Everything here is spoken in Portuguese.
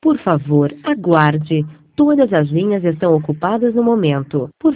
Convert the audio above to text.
Por favor, aguarde. Todas as linhas estão ocupadas no momento. Por